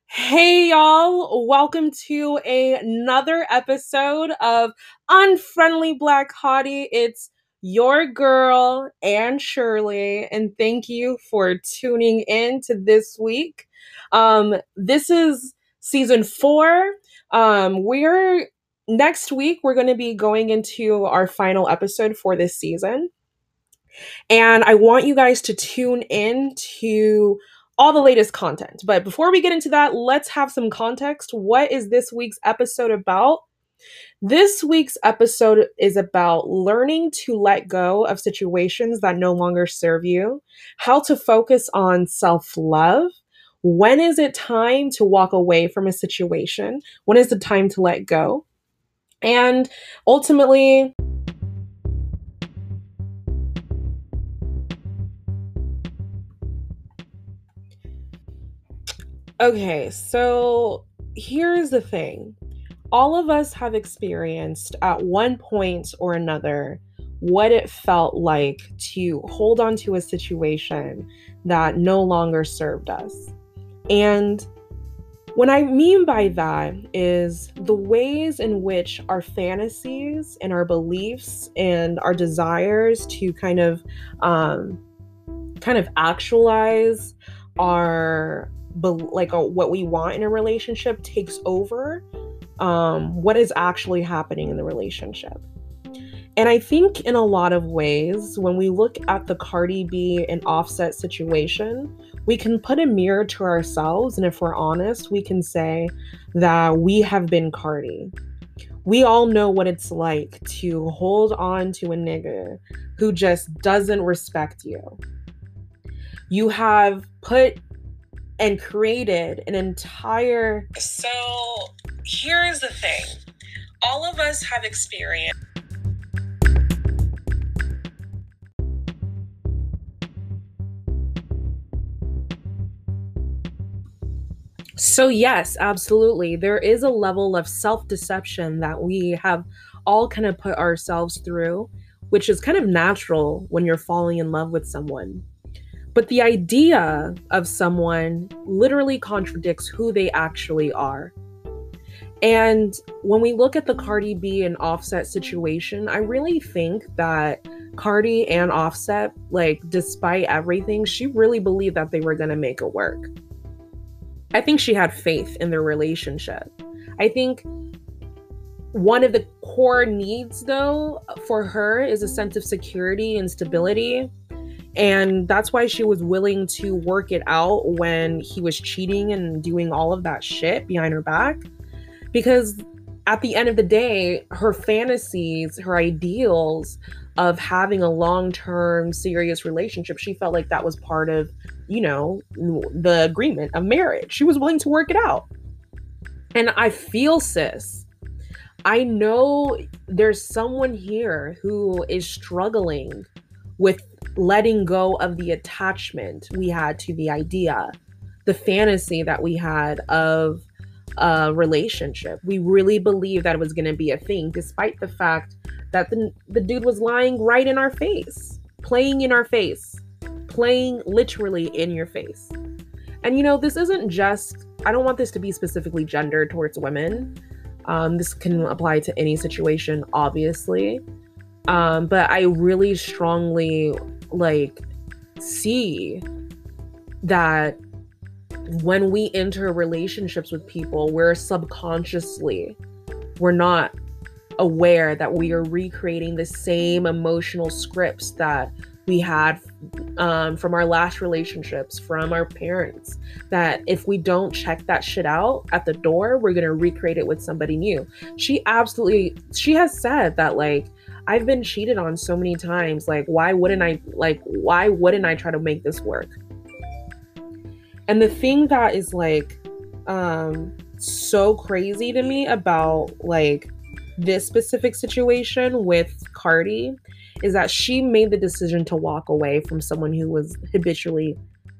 Hey y'all, welcome to another episode of Unfriendly Black Hottie. It's your girl, Anne Shirley, and thank you for tuning in to this week. This is season 4. We're next week we're going to be going into our final episode for this season. And I want you guys to tune in to all the latest content. But before we get into that, let's have some context. What is this week's episode about? This week's episode is about learning to let go of situations that no longer serve you, how to focus on self love. When is it time to walk away from a situation? When is the time to let go? And ultimately, okay, so here's the thing. All of us have experienced at one point or another what it felt like to hold on to a situation that no longer served us. And what I mean by that is the ways in which our fantasies and our beliefs and our desires to kind of actualize our what we want in a relationship takes over what is actually happening in the relationship. And I think in a lot of ways, when we look at the Cardi B and Offset situation, we can put a mirror to ourselves. And if we're honest, we can say that we have been Cardi. We all know what it's like to hold on to a nigga who just doesn't respect you. You have put and created an entire. So here's the thing. All of us have experienced. So, yes, absolutely. There is a level of self deception that we have all kind of put ourselves through, which is kind of natural when you're falling in love with someone. But the idea of someone literally contradicts who they actually are. And when we look at the Cardi B and Offset situation, I really think that Cardi and Offset, like, despite everything, she really believed that they were going to make it work. I think she had faith in their relationship. I think one of the core needs, though, for her is a sense of security and stability. And that's why she was willing to work it out when he was cheating and doing all of that shit behind her back. Because at the end of the day, her fantasies, her ideals of having a long-term serious relationship, she felt like that was part of, the agreement of marriage. She was willing to work it out. And I feel, sis, I know there's someone here who is struggling with letting go of the attachment we had to the idea, the fantasy that we had of a relationship. We really believed that it was going to be a thing, despite the fact that the dude was lying right in our face, playing in our face, playing literally in your face. And this isn't just, I don't want this to be specifically gendered towards women. This can apply to any situation, obviously. But I really strongly see that when we enter relationships with people, we're not aware that we are recreating the same emotional scripts that we had from our last relationships, from our parents, that if we don't check that shit out at the door, we're going to recreate it with somebody new. She has said that, I've been cheated on so many times. Why wouldn't I try to make this work? And the thing that is so crazy to me about this specific situation with Cardi is that she made the decision to walk away from someone who was habitually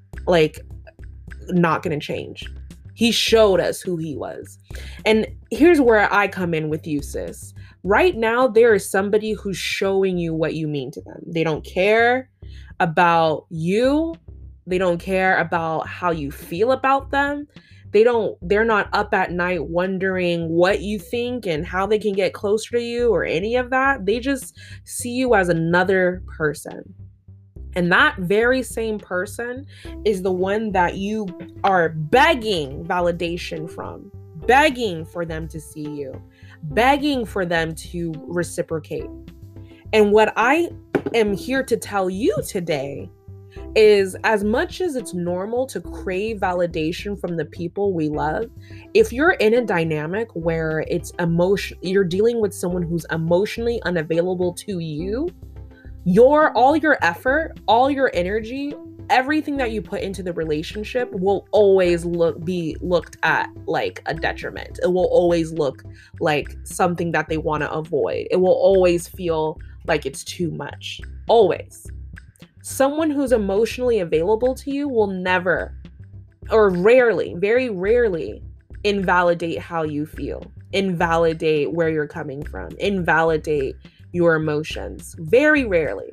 not going to change. He showed us who he was. And here's where I come in with you, sis. Right now, there is somebody who's showing you what you mean to them. They don't care about you. They don't care about how you feel about them. They're not up at night wondering what you think and how they can get closer to you or any of that. They just see you as another person. And that very same person is the one that you are begging validation from, begging for them to see you, begging for them to reciprocate. And what I am here to tell you today is, as much as it's normal to crave validation from the people we love, if you're in a dynamic where you're dealing with someone who's emotionally unavailable to you, all your effort, all your energy, everything that you put into the relationship will always be looked at like a detriment. It will always look like something that they want to avoid. It will always feel like it's too much. Always. Someone who's emotionally available to you will never, or rarely, very rarely, invalidate how you feel, invalidate where you're coming from, invalidate your emotions. Very rarely.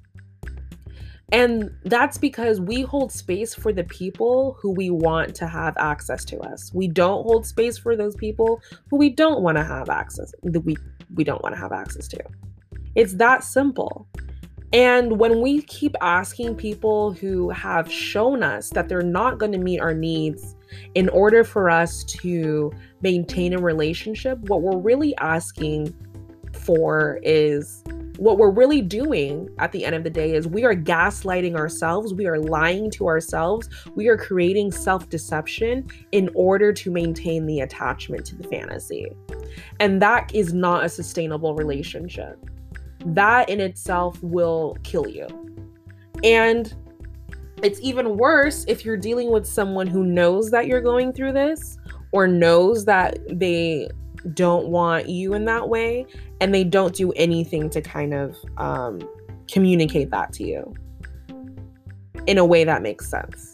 And that's because we hold space for the people who we want to have access to us. We don't hold space for those people who we don't want to have access, we don't want to have access to. It's that simple. And when we keep asking people who have shown us that they're not going to meet our needs in order for us to maintain a relationship, what we're really asking for is, what we're really doing at the end of the day is, we are gaslighting ourselves. We are lying to ourselves. We are creating self-deception in order to maintain the attachment to the fantasy. And that is not a sustainable relationship. That in itself will kill you. And it's even worse if you're dealing with someone who knows that you're going through this, or knows that they don't want you in that way, and they don't do anything to kind of communicate that to you in a way that makes sense.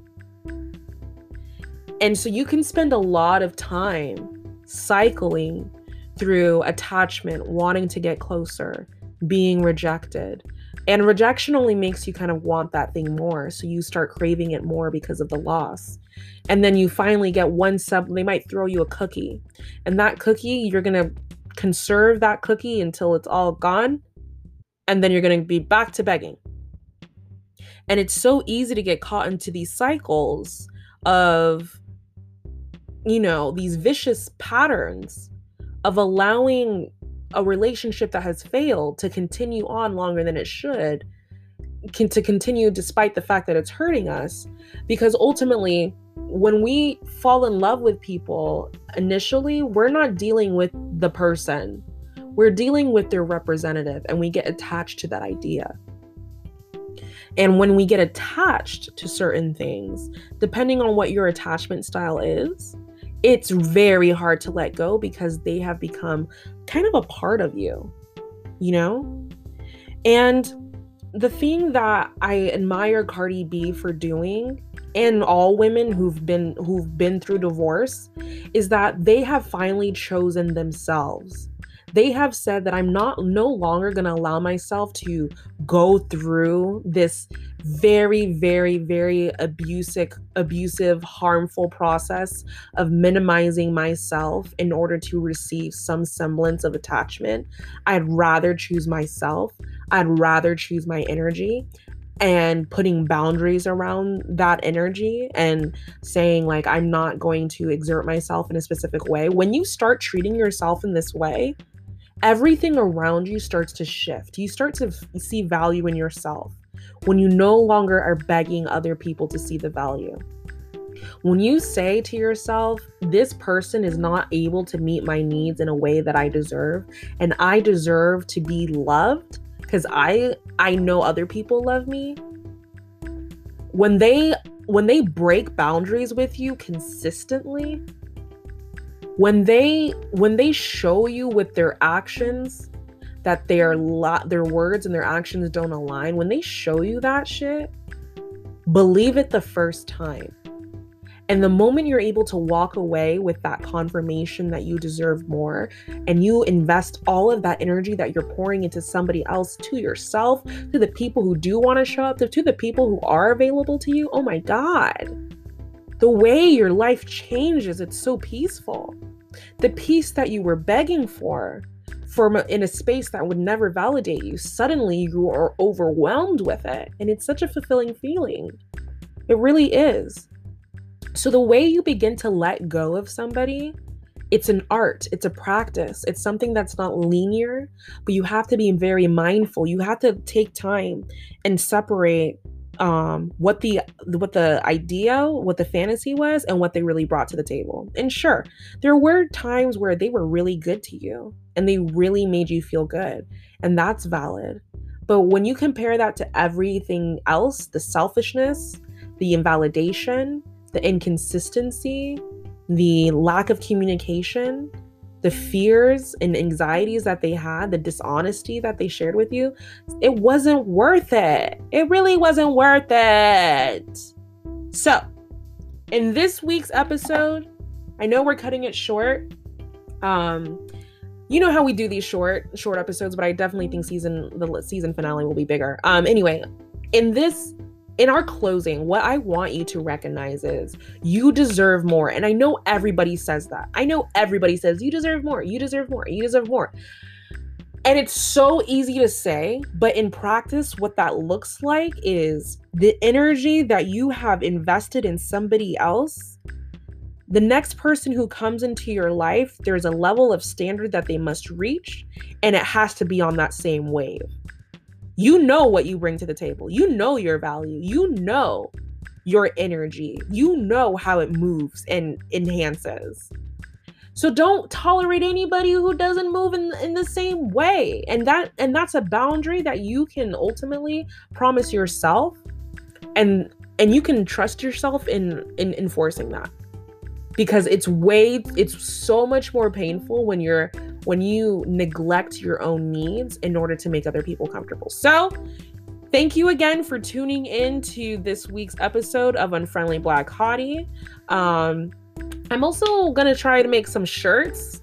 And so you can spend a lot of time cycling through attachment, wanting to get closer, being rejected. And rejection only makes you kind of want that thing more. So you start craving it more because of the loss. And then you finally get they might throw you a cookie. And that cookie, you're going to conserve that cookie until it's all gone. And then you're going to be back to begging. And it's so easy to get caught into these cycles of, these vicious patterns of allowing a relationship that has failed to continue on longer than it should, to continue despite the fact that it's hurting us. Because ultimately, when we fall in love with people, initially, we're not dealing with the person. We're dealing with their representative, and we get attached to that idea. And when we get attached to certain things, depending on what your attachment style is, it's very hard to let go, because they have become kind of a part of you, And the thing that I admire Cardi B for doing, and all women who've been through divorce, is that they have finally chosen themselves. They have said that I'm no longer going to allow myself to go through this very, very, very abusive, harmful process of minimizing myself in order to receive some semblance of attachment. I'd rather choose myself. I'd rather choose my energy, and putting boundaries around that energy and saying, like, I'm not going to exert myself in a specific way. When you start treating yourself in this way, everything around you starts to shift. You start to see value in yourself when you no longer are begging other people to see the value. When you say to yourself, this person is not able to meet my needs in a way that I deserve, and I deserve to be loved because I know other people love me. When they break boundaries with you consistently, when they show you with their actions that their words and their actions don't align, when they show you that shit, believe it the first time. And the moment you're able to walk away with that confirmation that you deserve more, and you invest all of that energy that you're pouring into somebody else, to yourself, to the people who do want to show up, to the people who are available to you, oh my God. The way your life changes, it's so peaceful. The peace that you were begging for from in a space that would never validate you, suddenly you are overwhelmed with it. And it's such a fulfilling feeling. It really is. So the way you begin to let go of somebody, it's an art, it's a practice, it's something that's not linear, but you have to be very mindful. You have to take time and separate what the idea, what the fantasy was, and what they really brought to the table. And sure, there were times where they were really good to you and they really made you feel good, and that's valid. But when you compare that to everything else, the selfishness, the invalidation, the inconsistency, the lack of communication, the fears and anxieties that they had, the dishonesty that they shared with you, it wasn't worth it. It really wasn't worth it. So, in this week's episode, I know we're cutting it short. You know how we do these short episodes, but I definitely think the season finale will be bigger. Anyway, in our closing, what I want you to recognize is you deserve more. And I know everybody says that. I know everybody says you deserve more, you deserve more, you deserve more. And it's so easy to say, but in practice, what that looks like is the energy that you have invested in somebody else. The next person who comes into your life, there's a level of standard that they must reach, and it has to be on that same wave. You know what you bring to the table. You know your value. You know your energy. You know how it moves and enhances. So don't tolerate anybody who doesn't move in the same way. And that's a boundary that you can ultimately promise yourself, and you can trust yourself in enforcing that. Because it's so much more painful when you neglect your own needs in order to make other people comfortable. So, thank you again for tuning in to this week's episode of Unfriendly Black Hottie. I'm also gonna try to make some shirts,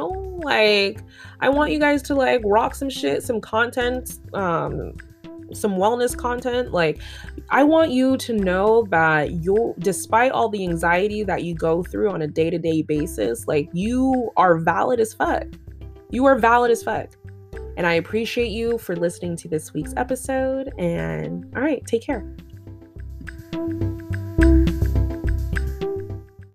I want you guys to rock some shit, some content, some wellness content. I want you to know that despite all the anxiety that you go through on a day-to-day basis, you are valid as fuck. You are valid as fuck. And I appreciate you for listening to this week's episode. And all right, take care.